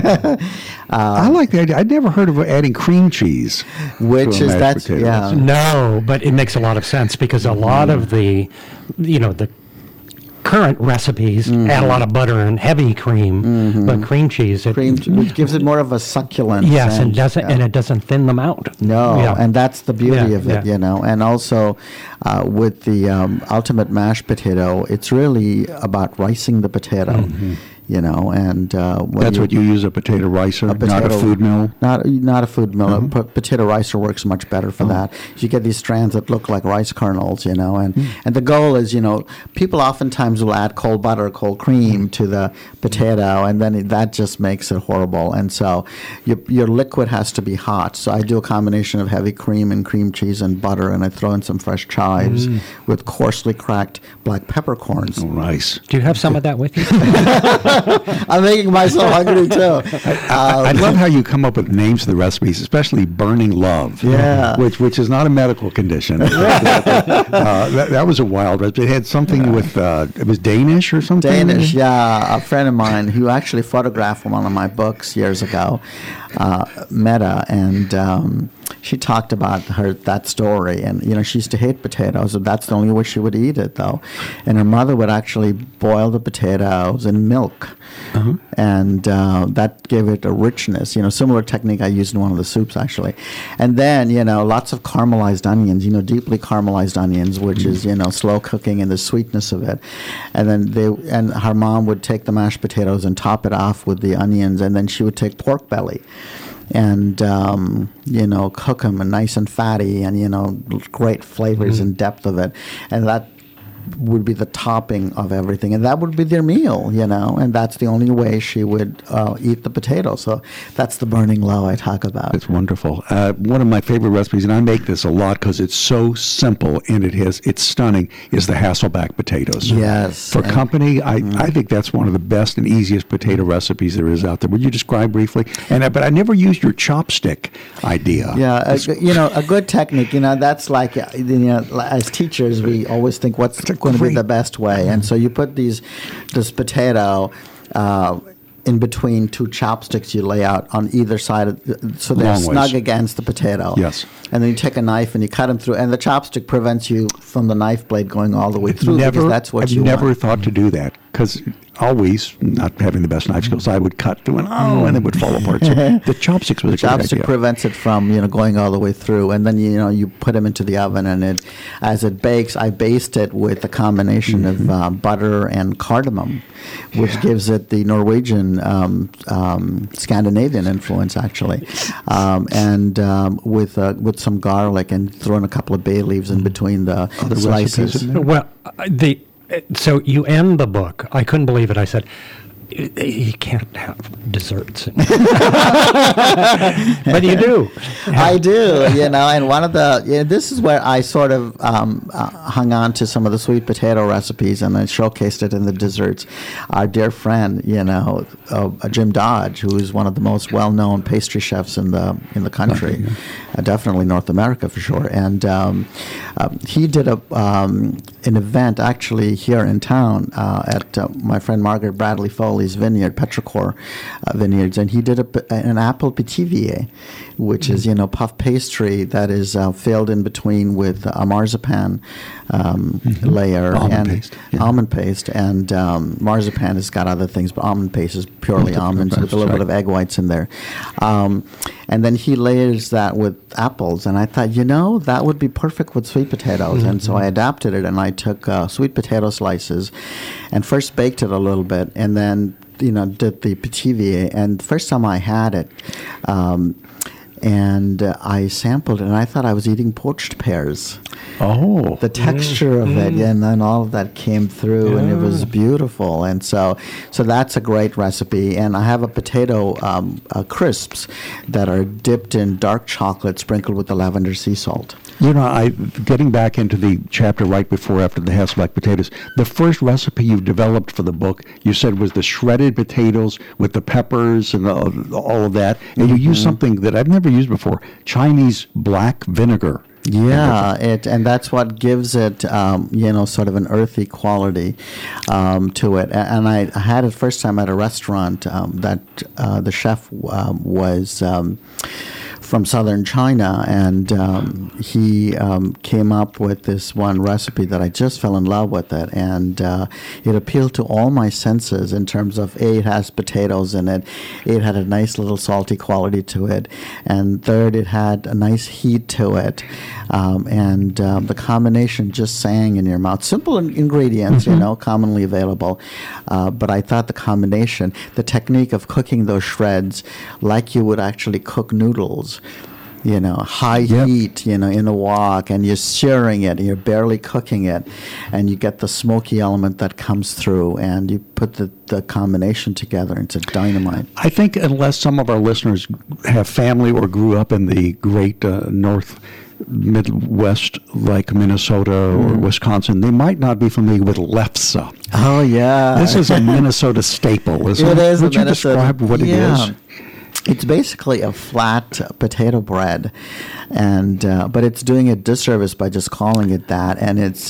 I like the idea. I'd never heard of adding cream cheese. Which is No, but it makes a lot of sense, because a lot of the current recipes add a lot of butter and heavy cream, but cream cheese, which gives it more of a succulent. Yes, sense, and it doesn't thin them out. No, and that's the beauty of it, And also with the ultimate mashed potato, it's really about ricing the potato. And that's what you use, a potato ricer, not a food mill. Not a food mill. A potato ricer works much better for that. You get these strands that look like rice kernels, and the goal is, people oftentimes will add cold butter, cold cream to the potato, and then that just makes it horrible. And so your liquid has to be hot. So I do a combination of heavy cream and cream cheese and butter, and I throw in some fresh chives with coarsely cracked black peppercorns. Oh, nice. Do you have some of that with you? I'm making myself hungry too. I love how you come up with names of the recipes, especially Burning Love, which is not a medical condition. That was a wild recipe. It had something with, it was Danish or something? Danish, yeah. A friend of mine who actually photographed one of my books years ago Meta, and she talked about that story. And she used to hate potatoes, and that's the only way she would eat it, though. And her mother would actually boil the potatoes in milk, and that gave it a richness. Similar technique I used in one of the soups, actually. And then lots of caramelized onions, deeply caramelized onions, which is slow cooking and the sweetness of it. And then her mom would take the mashed potatoes and top it off with the onions, and then she would take pork belly and cook them and nice and fatty, and great flavors and depth of it, and that would be the topping of everything, and that would be their meal, and that's the only way she would eat the potato. So that's the burning low I talk about. It's wonderful. One of my favorite recipes, and I make this a lot because it's so simple and it's stunning, is the Hasselback potatoes. Yes. For company, I think that's one of the best and easiest potato recipes there is out there. Would you describe briefly? But I never used your chopstick idea. Yeah, a good technique. That's like as teachers, we always think what's going to be the best way, and so you put this potato in between two chopsticks you lay out on either side, so they're snug against the potato. Yes. And then you take a knife and you cut them through, and the chopstick prevents you from the knife blade going all the way through, because that's what you want. I've never thought to do that, because always, not having the best knife skills, I would cut through and it would fall apart. So the chopsticks was a great idea. The chopstick prevents it from going all the way through, and then you put them into the oven, and as it bakes, I baste it with a combination of butter and cardamom, which gives it the Norwegian Scandinavian influence, actually, and with some garlic, and throw in a couple of bay leaves in between the slices. Well, so you end the book. I couldn't believe it. I said, you can't have desserts. But you do. I do, and one of the, this is where I sort of hung on to some of the sweet potato recipes, and I showcased it in the desserts. Our dear friend, Jim Dodge, who is one of the most well-known pastry chefs in the country, definitely North America for sure, and he did an event actually here in town at my friend Margaret Bradley Foley's vineyard, Petrichor Vineyards, and he did an apple pithivier, which is puff pastry that is filled in between with a marzipan layer almond paste, and marzipan has got other things, but almond paste is purely almonds with a little bit of egg whites in there, and then he layers that with apples, and I thought that would be perfect with sweet potatoes, and so I adapted it, and I took sweet potato slices and first baked it a little bit, and then did the pithivier, and the first time I had it, and I sampled it, and I thought I was eating poached pears. Oh. The texture of it, and then all of that came through, and it was beautiful. And so that's a great recipe. And I have a potato crisps that are dipped in dark chocolate sprinkled with the lavender sea salt. Getting back into the chapter right after the Hasselback potatoes, the first recipe you developed for the book, you said, was the shredded potatoes with the peppers and all of that. And you used something that I've never used before, Chinese black vinegar. Yeah, and that's what gives it, sort of an earthy quality to it. And I had it first time at a restaurant that the chef was from southern China, and he came up with this one recipe that I just fell in love with it, and it appealed to all my senses in terms of, it has potatoes in it, it had a nice little salty quality to it, and third, it had a nice heat to it, and the combination just sang in your mouth. Simple ingredients, commonly available, but I thought the combination, the technique of cooking those shreds like you would actually cook noodles, high heat, in a wok, and you're searing it, and you're barely cooking it, and you get the smoky element that comes through, and you put the combination together, it's a dynamite. I think unless some of our listeners have family or grew up in the great North Midwest, like Minnesota or Wisconsin, they might not be familiar with lefse. Oh, yeah. This is a Minnesota staple, isn't it? It is. Would you describe what it is? It's basically a flat potato bread, and but it's doing a disservice by just calling it that. And it's,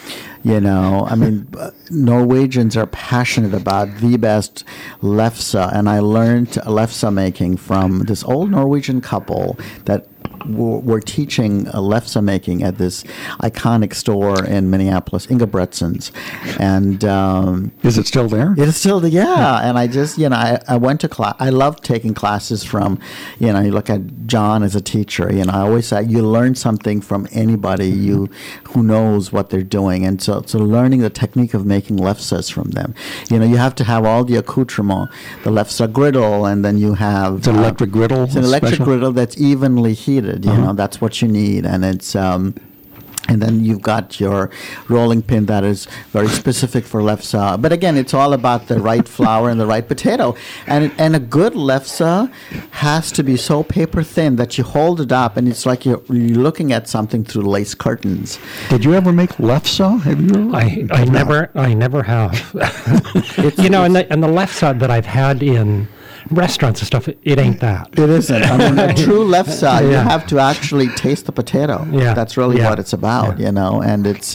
Norwegians are passionate about the best lefse, and I learned lefse making from this old Norwegian couple that were teaching lefse making at this iconic store in Minneapolis, Ingebrigtsen's. And is it still there? It is still there, yeah. And I just, I went to class. I love taking classes from, you look at John as a teacher. I always say you learn something from anybody who knows what they're doing. And so learning the technique of making lefses from them. You have to have all the accoutrement, the lefse griddle, and then you have it's an electric griddle. It's an electric griddle that's evenly heated. That's what you need, and it's and then you've got your rolling pin that is very specific for lefse. But again, it's all about the right flour and the right potato. And a good lefse has to be so paper thin that you hold it up, and it's like you're looking at something through lace curtains. Did you ever make lefse? Have you? I never have. And the lefse that I've had in restaurants and stuff, it ain't that. It isn't. A true lefse, you have to actually taste the potato. Yeah. That's really what it's about, and it's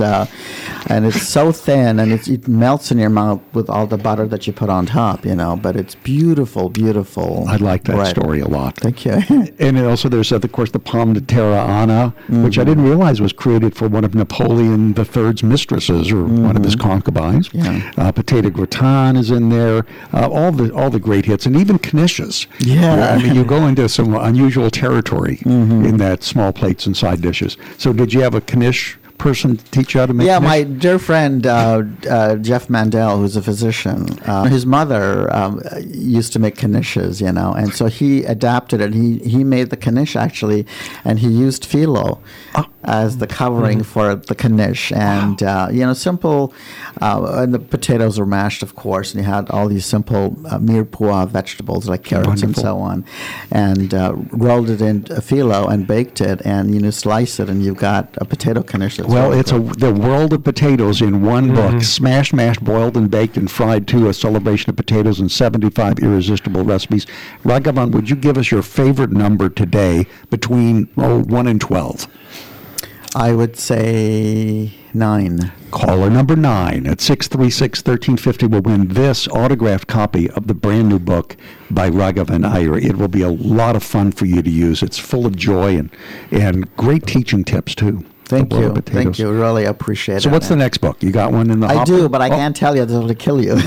so thin, and it melts in your mouth with all the butter that you put on top, but it's beautiful, beautiful. I like that bread. story a lot. Thank you. And also there's, of course, the pomme de terre Anna, which I didn't realize was created for one of Napoleon III's mistresses, or one of his concubines. Yeah. Potato gratin is in there, all the great hits, and even knishes. Yeah. You go into some unusual territory in that small plates and side dishes. So did you have a knish person teach you how to make knish? My dear friend Jeff Mandel, who's a physician, his mother used to make knishes, and so he adapted it. He made the knish, actually, and he used phyllo as the covering for the knish. And, simple, and the potatoes were mashed, of course, and you had all these simple mirepoix vegetables like carrots and so on, and rolled it in phyllo and baked it, and, slice it, and you've got a potato knish. Well, it's the world of potatoes in one book. Smashed, mashed, boiled, and baked and fried too. A celebration of potatoes and 75 irresistible recipes. Raghavan, would you give us your favorite number today between 1 and 12? I would say 9. Caller number 9 at 636-1350 will win this autographed copy of the brand new book by Raghavan Iyer. It will be a lot of fun for you to use. It's full of joy and great teaching tips too. Thank you. Thank you. Really appreciate it. So what's the next book? You got one in the hopper? I do, but I can't tell you. It'll kill you.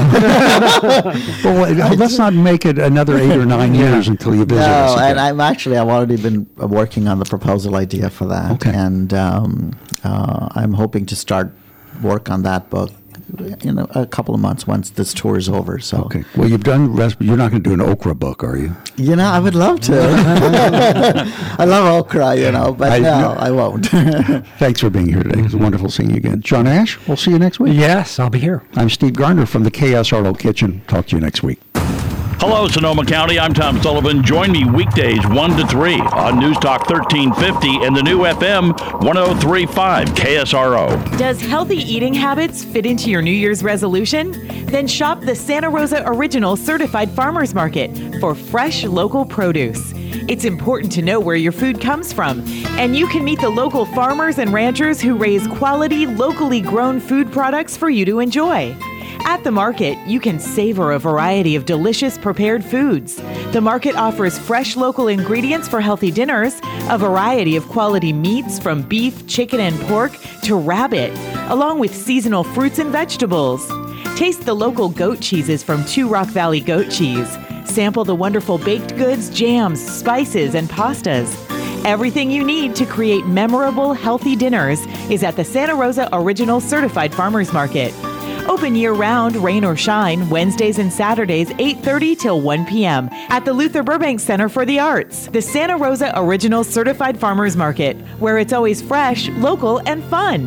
Well, let's not make it another 8 or 9 years until you visit us again. And I've already been working on the proposal idea for that. Okay. And I'm hoping to start work on that book in a couple of months once this tour is over. So okay. Well, you've done you're not going to do an okra book, are you? I would love to. I love okra, but I won't. Thanks for being here today. It was wonderful seeing you again. John Ash, we'll see you next week. Yes, I'll be here. I'm Steve Garner from the KSRO Kitchen. Talk to you next week. Hello, Sonoma County. I'm Tom Sullivan. Join me weekdays 1 to 3 on News Talk 1350 and the new FM 1035 KSRO. Does healthy eating habits fit into your New Year's resolution? Then shop the Santa Rosa Original Certified Farmers Market for fresh local produce. It's important to know where your food comes from, and you can meet the local farmers and ranchers who raise quality, locally grown food products for you to enjoy. At the market, you can savor a variety of delicious prepared foods. The market offers fresh local ingredients for healthy dinners, a variety of quality meats from beef, chicken, and pork to rabbit, along with seasonal fruits and vegetables. Taste the local goat cheeses from Two Rock Valley Goat Cheese. Sample the wonderful baked goods, jams, spices, and pastas. Everything you need to create memorable, healthy dinners is at the Santa Rosa Original Certified Farmers Market. Open year-round, rain or shine, Wednesdays and Saturdays, 8:30 till 1 p.m. at the Luther Burbank Center for the Arts, the Santa Rosa Original Certified Farmers Market, where it's always fresh, local, and fun.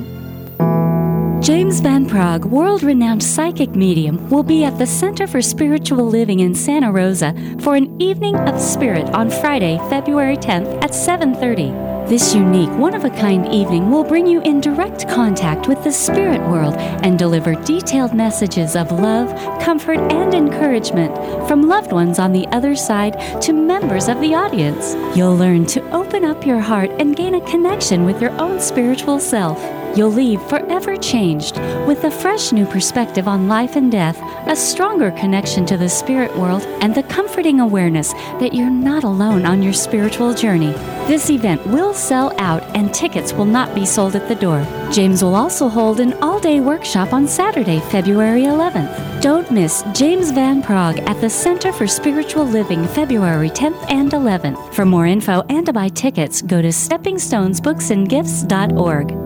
James Van Praagh, world-renowned psychic medium, will be at the Center for Spiritual Living in Santa Rosa for an Evening of Spirit on Friday, February 10th at 7:30. This unique, one-of-a-kind evening will bring you in direct contact with the spirit world and deliver detailed messages of love, comfort, and encouragement from loved ones on the other side to members of the audience. You'll learn to open up your heart and gain a connection with your own spiritual self. You'll leave forever changed with a fresh new perspective on life and death, a stronger connection to the spirit world, and the comforting awareness that you're not alone on your spiritual journey. This event will sell out and tickets will not be sold at the door. James will also hold an all-day workshop on Saturday, February 11th. Don't miss James Van Prague at the Center for Spiritual Living, February 10th and 11th. For more info and to buy tickets, go to steppingstonesbooksandgifts.org.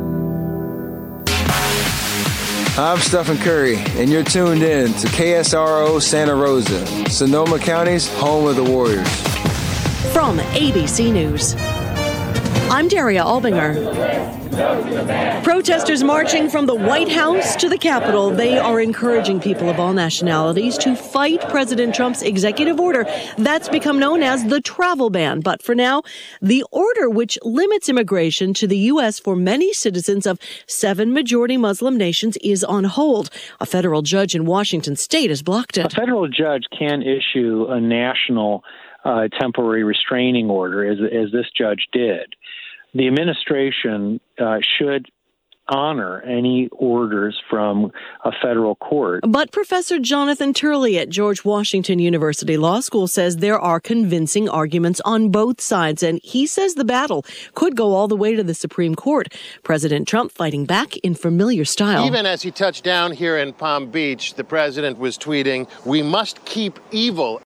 I'm Stephen Curry, and you're tuned in to KSRO Santa Rosa, Sonoma County's home of the Warriors. From ABC News, I'm Daria Albinger. Protesters marching from the White House to the Capitol. They are encouraging people of all nationalities to fight President Trump's executive order that's become known as the travel ban. But for now, the order which limits immigration to the U.S. for many citizens of 7 majority Muslim nations is on hold. A federal judge in Washington state has blocked it. A federal judge can issue a national temporary restraining order, as this judge did. The administration should honor any orders from a federal court. But Professor Jonathan Turley at George Washington University Law School says there are convincing arguments on both sides, and he says the battle could go all the way to the Supreme Court. President Trump fighting back in familiar style. Even as he touched down here in Palm Beach, the president was tweeting, "We must keep evil